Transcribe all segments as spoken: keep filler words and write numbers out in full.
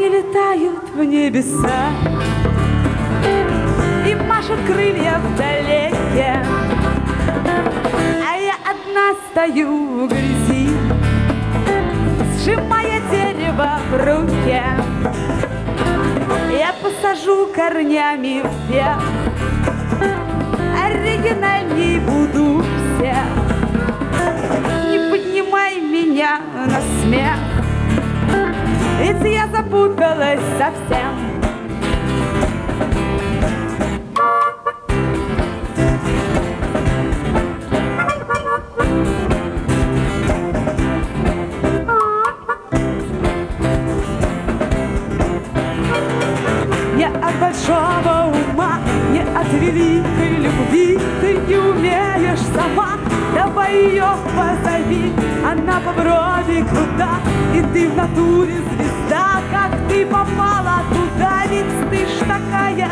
Они летают в небеса и машут крылья вдалеке, а я одна стою в грязи, сжимая дерево в руке. Я посажу корнями вверх, оригинальней буду всех. Не поднимай меня на смех, ведь я запуталась совсем. Не от большого ума, не от великой любви ты не умеешь сама. Давай ее позови, она по брови крута, и ты в натуре звезда. Как ты попала туда, ведь ты ж такая,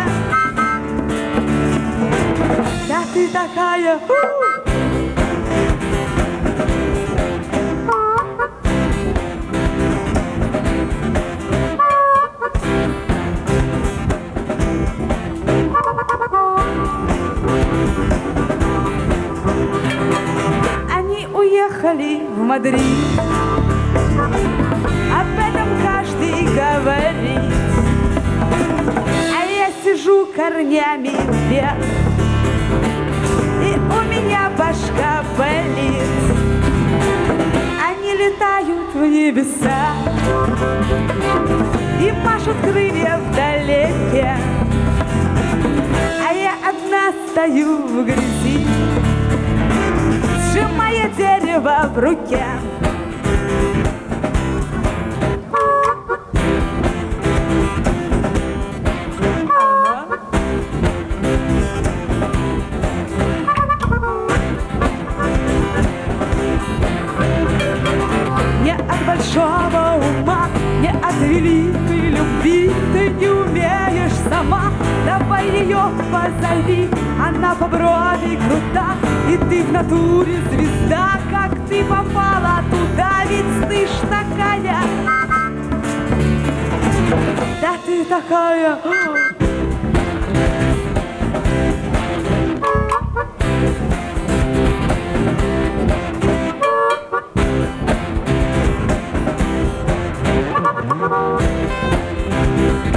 да ты такая. Они уехали в Мадрид, об этом каждый говорит, а я сижу корнями вверх, и у меня башка болит. Они летают в небеса и машут крылья вдалеке, а я одна стою в грязи, сжимая дерево в руке. Не от большого ума, не от великой любви ты не умеешь сама. Давай ее позови, она по брови крута, и ты в натуре звезда. Как ты попала туда, ведь ты ж такая, да ты такая. Thank you.